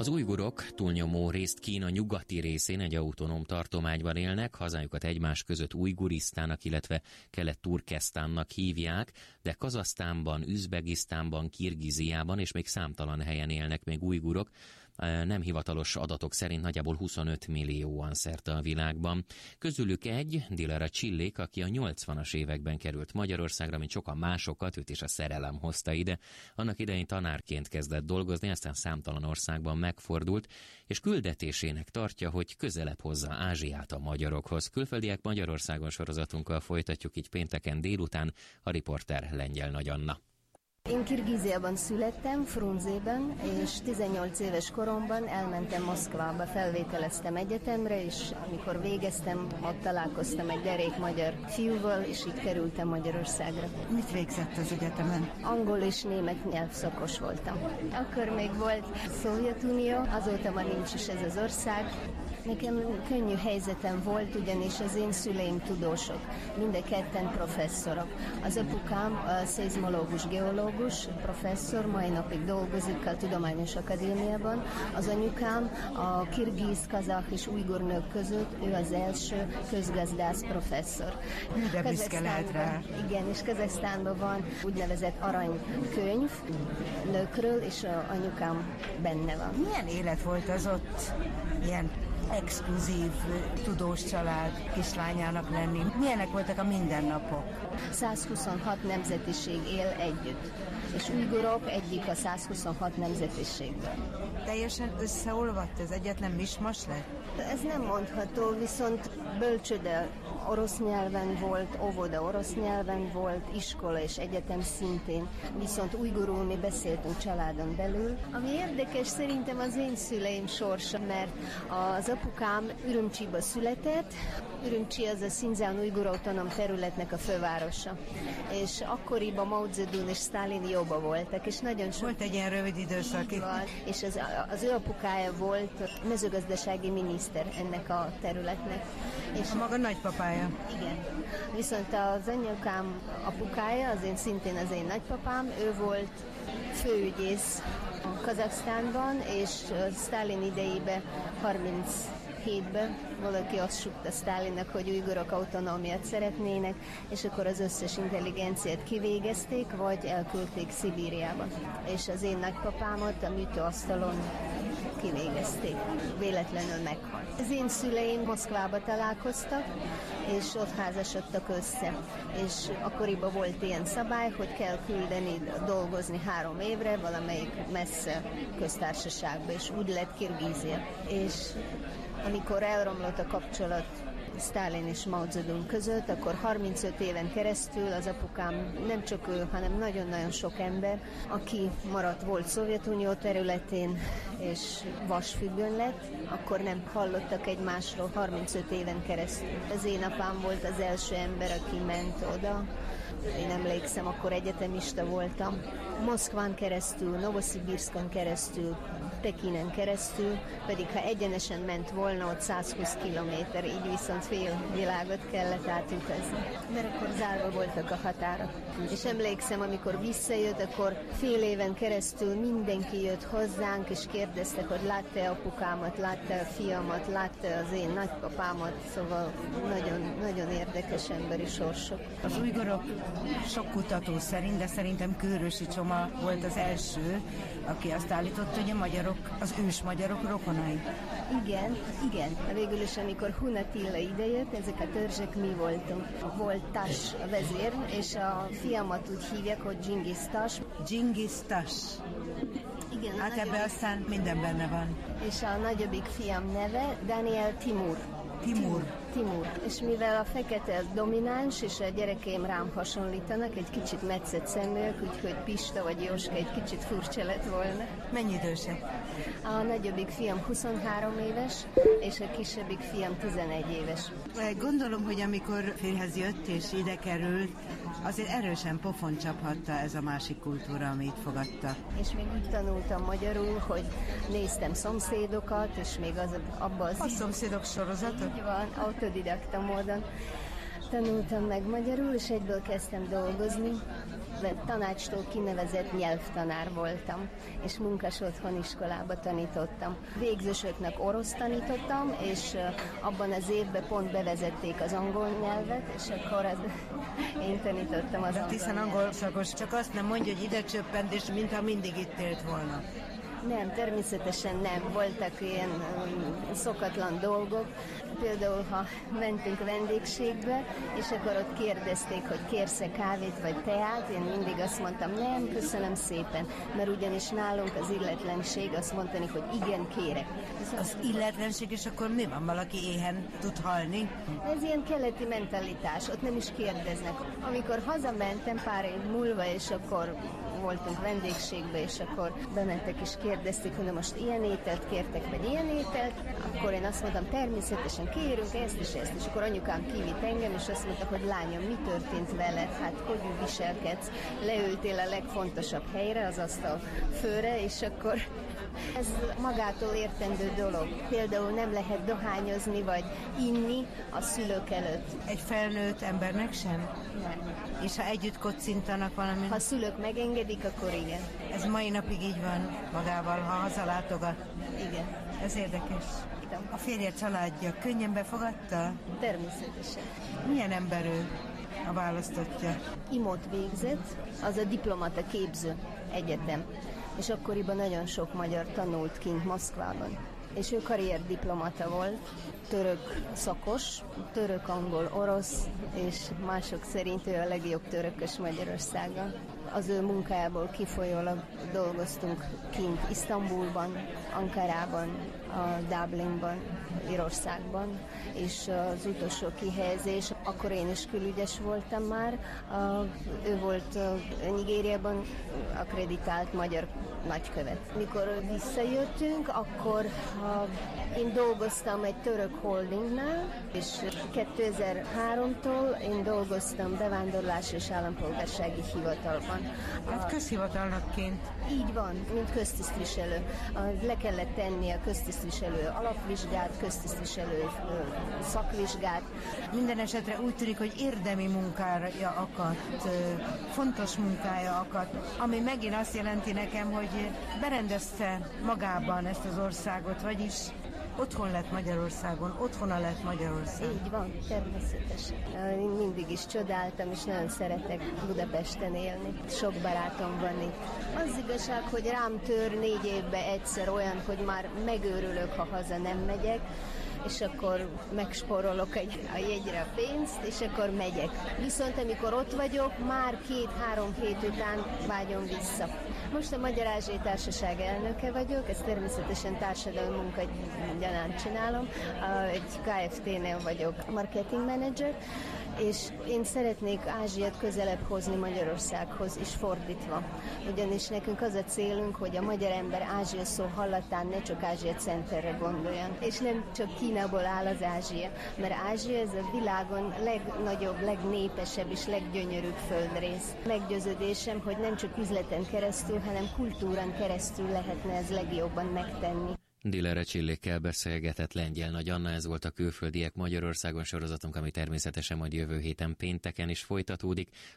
Az ujgurok túlnyomó részt Kína nyugati részén egy autonóm tartományban élnek, hazájukat egymás között Ujgurisztának, illetve Kelet-Turkesztánnak hívják, de Kazahsztánban, Üzbegisztánban, Kirgiziában és még számtalan helyen élnek még ujgurok, nem hivatalos adatok szerint nagyjából 25 millióan szerte a világban. Közülük egy, Dilara Csillék, aki a 80-as években került Magyarországra, mint sokan másokat, őt is a szerelem hozta ide. Annak idején tanárként kezdett dolgozni, aztán számtalan országban megfordult, és küldetésének tartja, hogy közelebb hozza Ázsiát a magyarokhoz. Külföldiek Magyarországon sorozatunkkal folytatjuk így pénteken délután, a riporter Lengyel Nagy Anna. Én Kirgíziában születtem, Frunzében, és 18 éves koromban elmentem Moszkvába, felvételeztem egyetemre, és amikor végeztem, ott találkoztam egy derék magyar fiúval, és így kerültem Magyarországra. Mit végzett az egyetemen? Angol és német nyelvszakos voltam. Akkor még volt Szovjetunió, azóta már nincs is ez az ország. Nekem könnyű helyzetem volt, ugyanis az én szüleim tudósok, mind a ketten professzorok. Az apukám a szeizmológus, geológus, professzor, mai napig dolgozik a Tudományos Akadémiában. Az anyukám a kirgiz, kazah és ujgur nők között, ő az első közgazdász professzor. De büszke lehet rá. Igen, és Kazahsztánban van úgynevezett aranykönyv nőkről, és anyukám benne van. Milyen élet volt az ott? Ilyen exkluzív tudós család kislányának lenni. Milyenek voltak a mindennapok? 126 nemzetiség él együtt, és ujgurok egyik a 126 nemzetiségben. Teljesen összeolvadt, ez egyetlen mismas lett? Ez nem mondható, viszont bölcsőde orosz nyelven volt, óvoda orosz nyelven volt, iskola és egyetem szintén, viszont ujgurul mi beszéltünk családon belül. Ami érdekes szerintem az én szüleim sorsa, mert az apukám Ürümcsiba született, Ürümcsi az a Szindzsán ujgur autonóm területnek a fővárosa, és akkoriban Mao Zedong és Sztálin jóba voltak, és nagyon sok... Volt egy ilyen rövid időszak. És az ő apukája volt mezőgazdasági miniszter ennek a területnek. És a maga nagypapája? Igen. Viszont az anyukám apukája, szintén az én nagypapám, ő volt főügyész a Kazahsztánban, és Sztálin idejében 37-ben valaki azt sukta Sztálinnak, hogy ujgurok autonómiát szeretnének, és akkor az összes intelligenciát kivégezték, vagy elküldték Szibériába. És az én nagypapámat a műtőasztalon kivégezték. Véletlenül meghalt. Az én szüleim Moszkvába találkoztak, és ott házasodtak össze. És akkoriban volt ilyen szabály, hogy kell küldeni, dolgozni 3 évre valamelyik messze köztársaságba, és úgy lett Kirgízia. És amikor elromlott a kapcsolat Sztálin és Mao Zedong között, akkor 35 éven keresztül az apukám, nem csak ő, hanem nagyon-nagyon sok ember, aki maradt volt Szovjetunió területén, és vasfüggöny lett, akkor nem hallottak egymásról 35 éven keresztül. Az én apám volt az első ember, aki ment oda. Én emlékszem, akkor egyetemista voltam. Moszkván keresztül, Novoszibirszkon keresztül, Pekinen keresztül, pedig ha egyenesen ment volna, ott 120 kilométer, így viszont fél világot kellett átutazni. Mert akkor zárva voltak a határok. És emlékszem, amikor visszajött, akkor fél éven keresztül mindenki jött hozzánk, és kérdezte, hogy látta apukámat, látta a fiamat, látta az én nagypapámat, szóval nagyon, nagyon érdekes emberi sorsok. Az ujgurok sok kutató szerint, de szerintem Kőrösi Csoma volt az első, aki azt állította, hogy a magyarok, az ős magyarok rokonai. Igen. Végül is, amikor Hun Attila idejött, ezek a törzsek mi voltunk. Volt Tas a vezér, és a fiamat úgy hívják, hogy Dzsingisz Tas. Dzsingisz Tas. Igen, hát ebben aztán minden benne van. És a nagyobbik fiam neve Daniel Timur. És mivel a fekete domináns, és a gyerekeim rám hasonlítanak, egy kicsit metszett szeműek, úgyhogy Pista vagy Jóska egy kicsit furcsa lett volna. Mennyi idősek? A nagyobbik fiam 23 éves, és a kisebbik fiam 11 éves. Gondolom, hogy amikor férjhez jött és ide került, azért erősen pofon csaphatta ez a másik kultúra, amit fogadta. És még úgy tanultam magyarul, hogy néztem szomszédokat, és még abban az... A szomszédok sorozatot? Így van, autodidakta módon tanultam meg magyarul, és egyből kezdtem dolgozni. tanácstól kinevezett nyelvtanár voltam, és munkas otthoniskolába tanítottam. Végzősöknek orosz tanítottam, és abban az évben pont bevezették az angol nyelvet, és akkor én tanítottam az angol hiszen angol szakos, csak azt nem mondja, hogy ide csöppent, és mintha mindig itt élt volna. Nem, természetesen nem. Voltak ilyen szokatlan dolgok. Például, ha mentünk vendégségbe, és akkor ott kérdezték, hogy kérsz-e kávét vagy teát, én mindig azt mondtam, nem, köszönöm szépen, mert ugyanis nálunk az illetlenség azt mondani, hogy igen, kérek. Az illetlenség, és akkor mi van? Valaki éhen tud halni? Ez ilyen keleti mentalitás, ott nem is kérdeznek. Amikor hazamentem pár év múlva, és akkor voltunk vendégségbe, és akkor bementek és kérdezték, hogy most ilyen ételt kértek, vagy ilyen ételt, akkor én azt mondtam, természetesen kérünk ezt és ezt, és akkor anyukám kivitt engem, és azt mondta, hogy lányom, mi történt veled, hát hogy viselkedsz, leültél a legfontosabb helyre, az asztal főre, és akkor ez magától értendő dolog. Például nem lehet dohányozni, vagy inni a szülők előtt. Egy felnőtt embernek sem? Nem. És ha együtt kocintanak valamit? Ha a szülők megengedik, akkor igen. Ez mai napig így van magával, ha hazalátogat? Igen. Ez érdekes. A férje családja könnyen befogadta? Természetesen. Milyen ember ő, a választottja? IMOT végzett, az a diplomata képző egyetem. És akkoriban nagyon sok magyar tanult kint Moszkvában. És ő karrierdiplomata volt, török szakos, török, angol, orosz, és mások szerint ő a legjobb törökös Magyarországon. Az ő munkájából kifolyólag dolgoztunk kint Isztambulban, Ankarában, a Dublinban, Írországban, és az utolsó kihelyezés, akkor én is külügyes voltam már, ő volt Nigériában akkreditált magyar nagykövet. Mikor visszajöttünk, akkor én dolgoztam egy török holdingnál, és 2003-tól én dolgoztam bevándorlás és állampolgársági hivatalban. Hát közhivatalnokként. Így van, mint köztisztviselő. Le kellett tenni a köztisztviselő alapvizsgát, köztisztviselő szakvizsgát. Minden esetre úgy tűnik, hogy érdemi munkája akadt, fontos munkája akadt, ami megint azt jelenti nekem, hogy berendezte magában ezt az országot, vagyis otthon lett Magyarországon, otthona lett Magyarország. Így van, természetesen. Én mindig is csodáltam, és nagyon szeretek Budapesten élni. Sok barátom van itt. Az igazság, hogy rám tör 4 évbe egyszer olyan, hogy már megőrülök, ha haza nem megyek, és akkor megsporolok a jegyre a pénzt, és akkor megyek. Viszont amikor ott vagyok, már 2-3 hét után vágyom vissza. Most a Magyar Ázsiai Társaság elnöke vagyok, ezt természetesen társadalmi munka gyanánt csinálom. Egy KFT-nél vagyok marketing manager, és én szeretnék Ázsiát közelebb hozni Magyarországhoz, és fordítva. Ugyanis nekünk az a célunk, hogy a magyar ember Ázsia szó hallatán ne csak Ázsia centerre gondoljon, és nem csak Kínából áll az Ázsia, mert Ázsia ez a világon legnagyobb, legnépesebb és leggyönyörűbb földrész. Meggyőződésem, hogy nem csak üzleten keresztül, hanem kultúrán keresztül lehetne ez legjobban megtenni. Dillere Csillékkel beszélgetett Lengyel Nagy Anna, ez volt a Külföldiek Magyarországon sorozatunk, ami természetesen majd jövő héten pénteken is folytatódik.